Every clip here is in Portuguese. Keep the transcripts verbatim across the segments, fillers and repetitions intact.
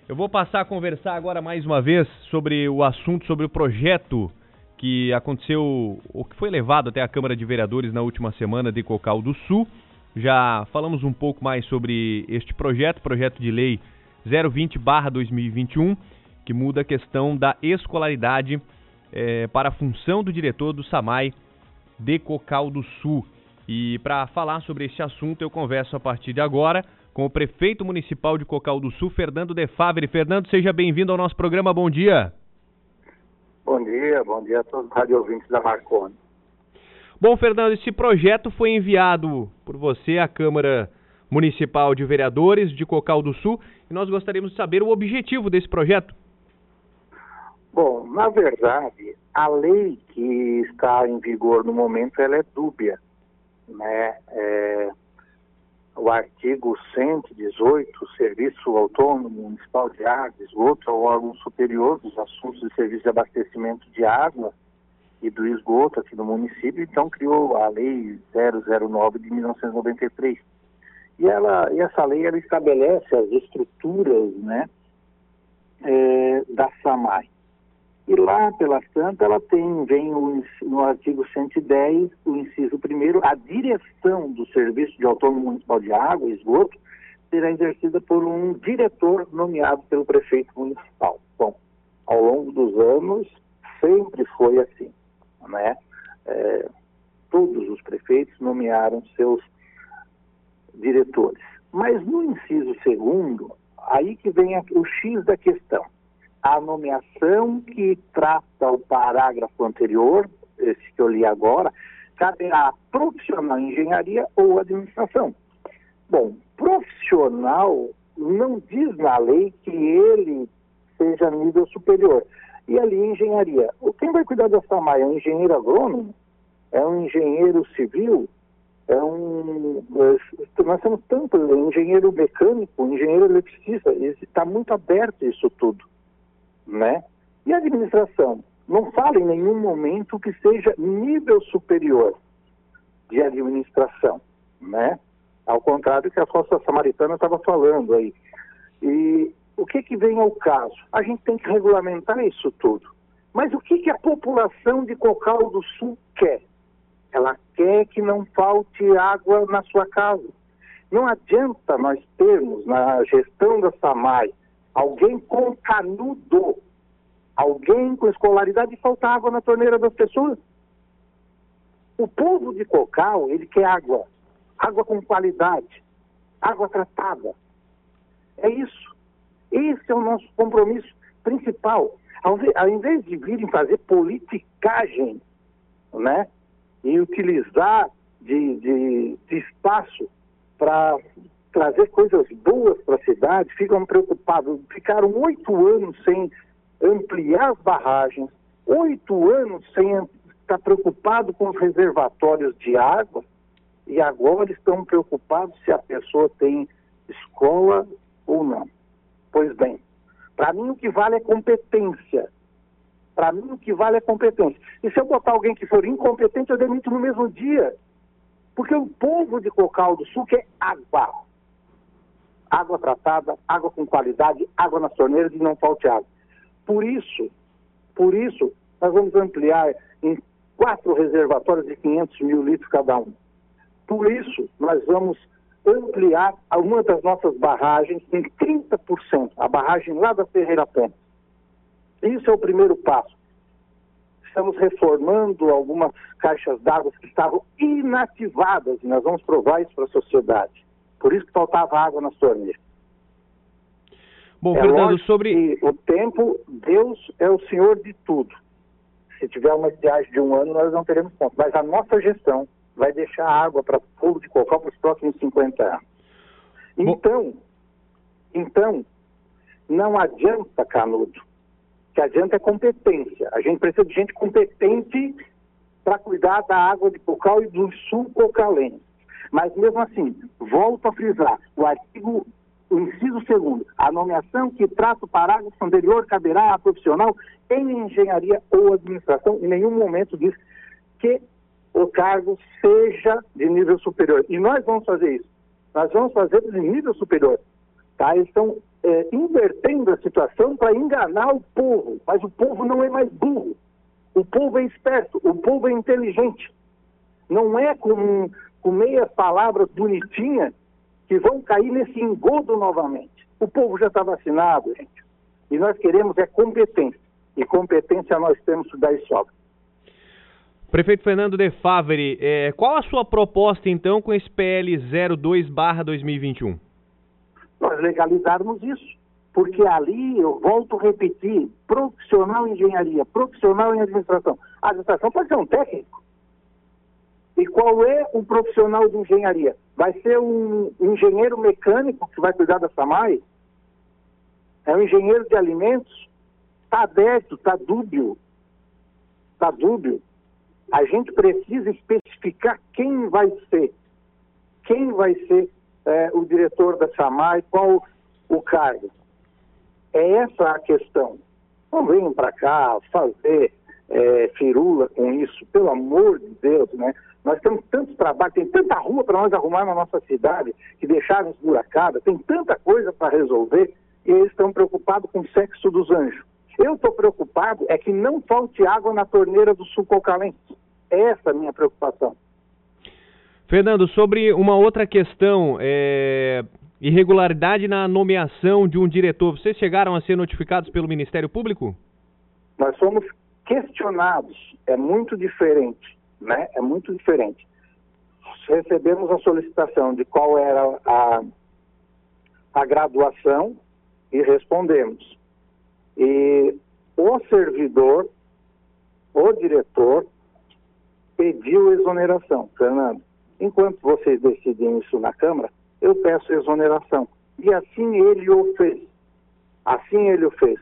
Eu vou passar a conversar agora mais uma vez sobre o assunto, sobre o projeto que aconteceu, ou que foi levado até a Câmara de Vereadores na última semana de Cocal do Sul. Já falamos um pouco mais sobre este projeto, projeto de lei zero vinte barra dois mil e vinte e um, que muda a questão da escolaridade é, para a função do diretor do SAMAI de Cocal do Sul. E para falar sobre esse assunto, eu converso a partir de agora com o prefeito municipal de Cocal do Sul, Fernando De Favre. Fernando, seja bem-vindo ao nosso programa. Bom dia. Bom dia, bom dia a todos os radiovintes da Marconi. Bom, Fernando, esse projeto foi enviado por você à Câmara Municipal de Vereadores de Cocal do Sul e nós gostaríamos de saber o objetivo desse projeto. Bom, na verdade, a lei que está em vigor no momento, ela é dúbia, né? É, o artigo cento e dezoito, Serviço Autônomo Municipal de Água e Esgoto, é o órgão superior dos assuntos de serviço de abastecimento de água e do esgoto aqui no município, então criou a Lei zero zero nove de mil novecentos e noventa e três. E, ela, e essa lei ela estabelece as estruturas, né, é, da SAMAI. E lá, pela Santa, ela tem, vem o, no artigo cento e dez, o inciso primeiro, a direção do Serviço de Autônomo Municipal de Água e Esgoto será exercida por um diretor nomeado pelo prefeito municipal. Bom, ao longo dos anos, sempre foi assim, né? É, todos os prefeitos nomearam seus diretores. Mas no inciso segundo, aí que vem a, o X da questão. A nomeação que trata o parágrafo anterior, esse que eu li agora, caberá a profissional em engenharia ou administração. Bom, profissional não diz na lei que ele seja nível superior. E ali engenharia. Quem vai cuidar da SAMAI é um engenheiro agrônomo? É um engenheiro civil? É um... Nós temos tanto engenheiro mecânico, engenheiro eletricista, está muito aberto isso tudo, né? E a administração? Não fala em nenhum momento que seja nível superior de administração, né? Ao contrário do que a Força Samaritana estava falando aí. E o que que vem ao caso? A gente tem que regulamentar isso tudo. Mas o que que a população de Cocal do Sul quer? Ela quer que não falte água na sua casa. Não adianta nós termos na gestão da SAMAI alguém com canudo, alguém com escolaridade e falta água na torneira das pessoas. O povo de Cocal, ele quer água. Água com qualidade. Água tratada. É isso. Esse é o nosso compromisso principal. Ao, ao invés de virem fazer politicagem, né, e utilizar de, de, de espaço para trazer coisas boas para a cidade, ficam preocupados. Ficaram oito anos sem ampliar as barragens, oito anos sem estar preocupado com os reservatórios de água, e agora estão preocupados se a pessoa tem escola ou não. Pois bem, para mim o que vale é competência. Para mim o que vale é competência. E se eu botar alguém que for incompetente, eu demito no mesmo dia. Porque o povo de Cocal do Sul quer água. Água tratada, água com qualidade, água nas torneiras e não falte água. Por isso, por isso, nós vamos ampliar em quatro reservatórios de quinhentos mil litros cada um. Por isso, nós vamos ampliar uma das nossas barragens em trinta por cento, a barragem lá da Ferreira Ponte. Isso é o primeiro passo. Estamos reformando algumas caixas d'água que estavam inativadas e nós vamos provar isso para a sociedade. Por isso que faltava água nas torneiras. Bom, é Fernando, sobre... que o tempo, Deus é o Senhor de tudo. Se tiver uma estiagem de um ano, nós não teremos ponto. Mas a nossa gestão vai deixar água para o povo de Cocal para os próximos cinquenta anos. Então, Bom... então, não adianta, Canudo. O que adianta é competência. A gente precisa de gente competente para cuidar da água de Cocal e do sul cocalense. Mas mesmo assim, volto a frisar, o artigo, o inciso segundo, a nomeação que trata o parágrafo anterior caberá a profissional em engenharia ou administração, em nenhum momento diz que o cargo seja de nível superior. E nós vamos fazer isso. Nós vamos fazer de nível superior. Tá? Eles estão é, invertendo a situação para enganar o povo, mas o povo não é mais burro, o povo é esperto, o povo é inteligente. Não é com, com meias palavras bonitinhas que vão cair nesse engodo novamente. O povo já está vacinado, gente, e nós queremos é competência, e competência nós temos que dar e sobra. Prefeito Fernando De Favre, é, qual a sua proposta, então, com esse P L zero dois barra dois mil e vinte e um? Nós legalizarmos isso, porque ali, eu volto a repetir, profissional em engenharia, profissional em administração. A administração pode ser um técnico. E qual é o profissional de engenharia? Vai ser um engenheiro mecânico que vai cuidar da SAMAI? É um engenheiro de alimentos? Está aberto, está dúbio. Está dúbio. A gente precisa especificar quem vai ser, quem vai ser é, o diretor da SAMAI, qual o cargo. É essa a questão. Não venham para cá fazer é, firula com isso, pelo amor de Deus, né? Nós temos tantos trabalhos, tem tanta rua para nós arrumar na nossa cidade, que deixaram esburacada, tem tanta coisa para resolver, e eles estão preocupados com o sexo dos anjos. Eu estou preocupado é que não falte água na torneira do Sul-Cocalense. Essa é a minha preocupação. Fernando, sobre uma outra questão, é... irregularidade na nomeação de um diretor, vocês chegaram a ser notificados pelo Ministério Público? Nós somos questionados, é muito diferente, né? É muito diferente. Recebemos a solicitação de qual era a, a graduação e respondemos. E o servidor, o diretor, pediu exoneração. Fernando, enquanto vocês decidem isso na Câmara, eu peço exoneração. E assim ele o fez. Assim ele o fez.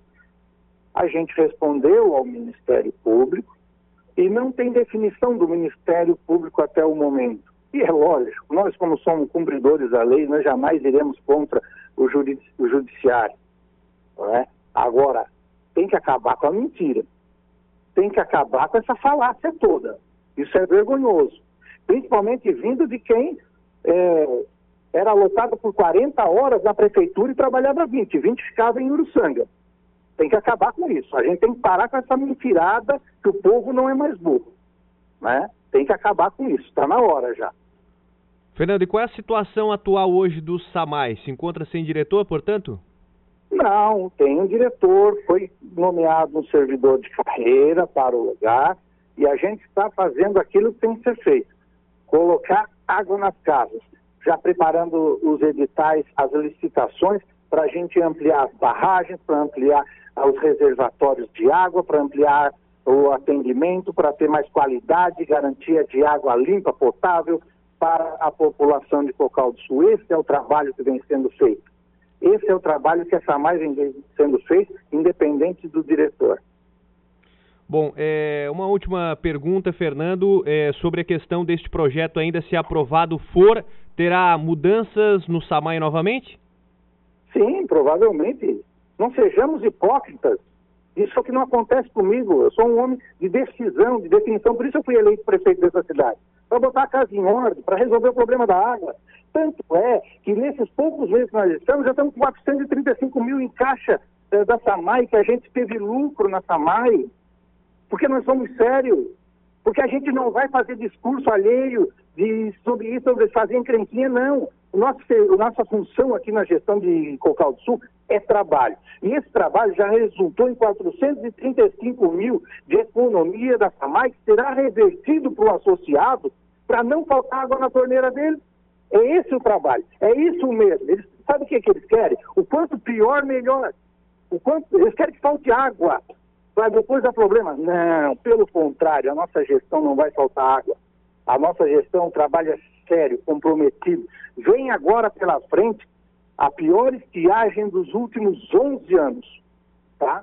A gente respondeu ao Ministério Público e não tem definição do Ministério Público até o momento. E é lógico, nós como somos cumpridores da lei, nós jamais iremos contra o, judici- o judiciário. Não é? Agora, tem que acabar com a mentira. Tem que acabar com essa falácia toda. Isso é vergonhoso. Principalmente vindo de quem é, era alocado por quarenta horas na prefeitura e trabalhava vinte. vinte ficava em Uruçanga. Tem que acabar com isso. A gente tem que parar com essa mentirada que o povo não é mais burro. Né? Tem que acabar com isso. Está na hora já. Fernando, e qual é a situação atual hoje do SAMAI? Se encontra sem diretor, portanto? Não, tem um diretor, foi nomeado um servidor de carreira para o lugar e a gente está fazendo aquilo que tem que ser feito. Colocar água nas casas, já preparando os editais, as licitações para a gente ampliar as barragens, para ampliar os reservatórios de água, para ampliar o atendimento, para ter mais qualidade e garantia de água limpa, potável para a população de Cocal do Sul. Esse é o trabalho que vem sendo feito. Esse é o trabalho que a SAMAI vem sendo feito, independente do diretor. Bom, é, uma última pergunta, Fernando, é, sobre a questão deste projeto ainda, se aprovado for, terá mudanças no SAMAI novamente? Sim, provavelmente. Não sejamos hipócritas. Isso é o que não acontece comigo. Eu sou um homem de decisão, de definição, por isso eu fui eleito prefeito dessa cidade. Para botar a casa em ordem, para resolver o problema da água. Tanto é que nesses poucos meses que nós estamos, já estamos com quatrocentos e trinta e cinco mil em caixa eh, da SAMAI, que a gente teve lucro na SAMAI, porque nós somos sérios, porque a gente não vai fazer discurso alheio de, sobre isso, sobre fazer encrenquinha, não. O nosso, a nossa função aqui na gestão de Cocal do Sul é trabalho. E esse trabalho já resultou em quatrocentos e trinta e cinco mil de economia da SAMAI, que será revertido para o associado para não faltar água na torneira dele. É esse o trabalho, é isso mesmo. Eles, sabe o que, que eles querem? O quanto pior, melhor. O quanto, eles querem que falte água para depois dar problema. Não, pelo contrário, a nossa gestão não vai faltar água. A nossa gestão trabalha sério, comprometido. Vem agora pela frente a pior estiagem dos últimos onze anos. Tá?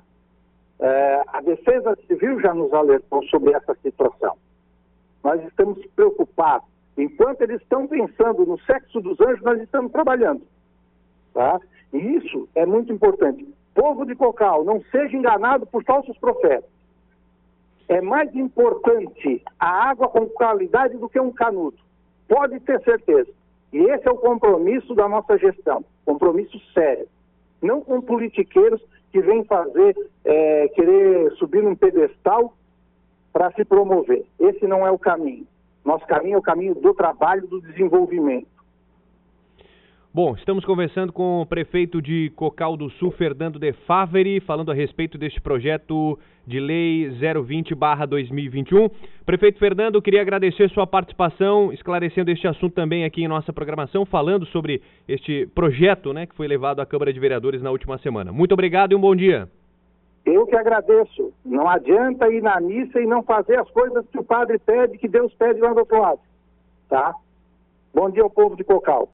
É, a Defesa Civil já nos alertou sobre essa situação. Nós estamos preocupados. Enquanto eles estão pensando no sexo dos anjos, nós estamos trabalhando. Tá? E isso é muito importante. Povo de Cocal, não seja enganado por falsos profetas. É mais importante a água com qualidade do que um canudo. Pode ter certeza. E esse é o compromisso da nossa gestão. Compromisso sério. não com politiqueiros que vêm fazer, é, querer subir num pedestal para se promover. Esse não é o caminho. Nosso caminho é o caminho do trabalho, do desenvolvimento. Bom, estamos conversando com o prefeito de Cocal do Sul, Fernando De Faveri, falando a respeito deste projeto de lei zero vinte barra dois mil e vinte e um. Prefeito Fernando, queria agradecer sua participação, esclarecendo este assunto também aqui em nossa programação, falando sobre este projeto, né, que foi levado à Câmara de Vereadores na última semana. Muito obrigado e um bom dia. Eu que agradeço. Não adianta ir na missa e não fazer as coisas que o padre pede, que Deus pede lá do outro lado. Tá? Bom dia ao povo de Cocal.